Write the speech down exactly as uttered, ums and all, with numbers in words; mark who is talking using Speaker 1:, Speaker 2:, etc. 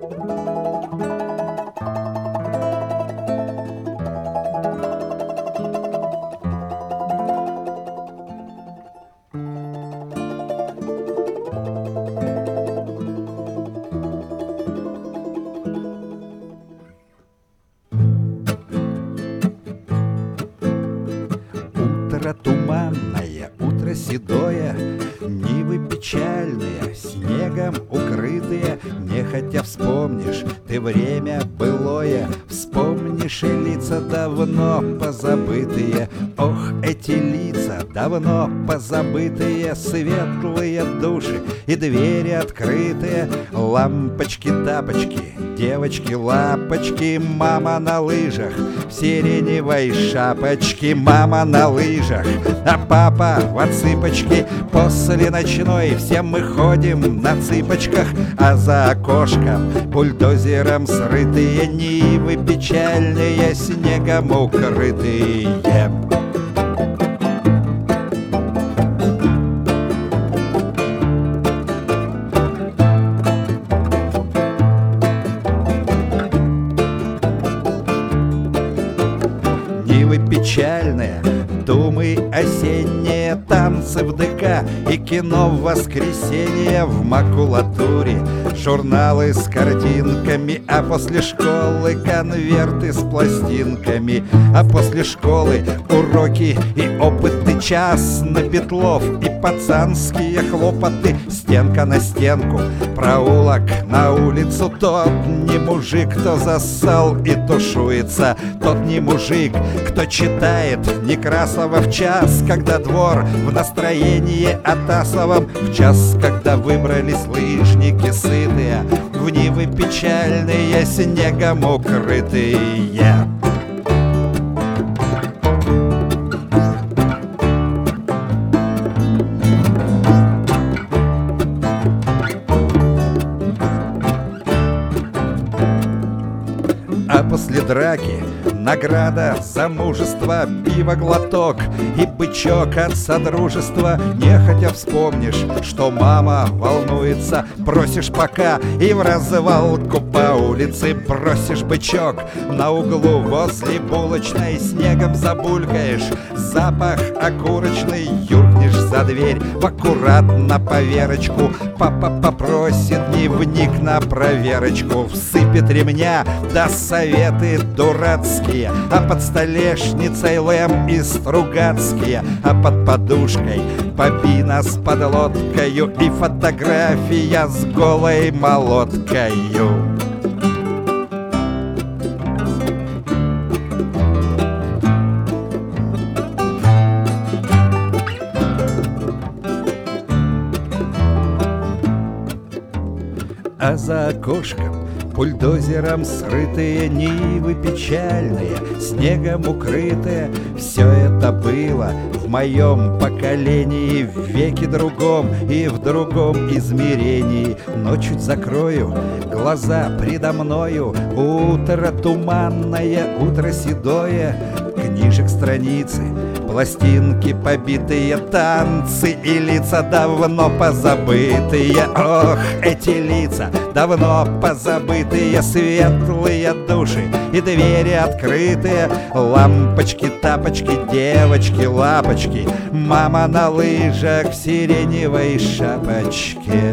Speaker 1: Утро туманное, утро седое, нивы печальные, снегом укрытые. Нехотя вспомнишь ты время былое, вспомнишь и лица давно позабытые. Ох, эти лица давно позабытые, светлые души и двери открытые. Лампочки-тапочки, девочки-лапочки, мама на лыжах в сиреневой шапочке, мама на лыжах, а папа в отсыпочке. После ночной все мы ходим на цыпочках, а за окошком бульдозером срытые нивы печальные, снегом укрытые. Нивы печальные, думы осенние, танцы в ДК и кино в воскресенье в макулатуре. Журналы с картинками, а после школы конверты с пластинками. А после школы уроки и опыты, час на Петлов и пацанские хлопоты. Стенка на стенку, проулок на улицу. Тот не мужик, кто зассал и тушуется. Тот не мужик, кто читает Некрасова в час, когда двор в настроении Атасовом. В час, когда выбрались лыжники сытые, в нивы печальные, снегом укрытые. А после драки награда за мужество, пиво глоток и бычок от содружества. Нехотя вспомнишь, что мама волнуется, просишь пока и в развалку по улице бросишь бычок. На углу возле булочной снегом забулькаешь, запах окурочный, юркнешь за дверь в аккуратно поверочку. Папа попросит дневник на проверочку, всыпет ремня, да советы дурацкие, а под столешницей Лэм и Стругацкие, а под подушкой бобина с подлодкою и фотография с голой молоткою. А за окошком бульдозером срытые нивы печальные, снегом укрытые. Все это было в моем поколении, в веке другом и в другом измерении. Но чуть закрою глаза предо мною, утро туманное, утро седое, книжек страницы, пластинки побитые, танцы и лица давно позабытые. Ох, эти лица давно позабытые, светлые души и двери открытые. Лампочки, тапочки, девочки, лапочки, мама на лыжах в сиреневой шапочке.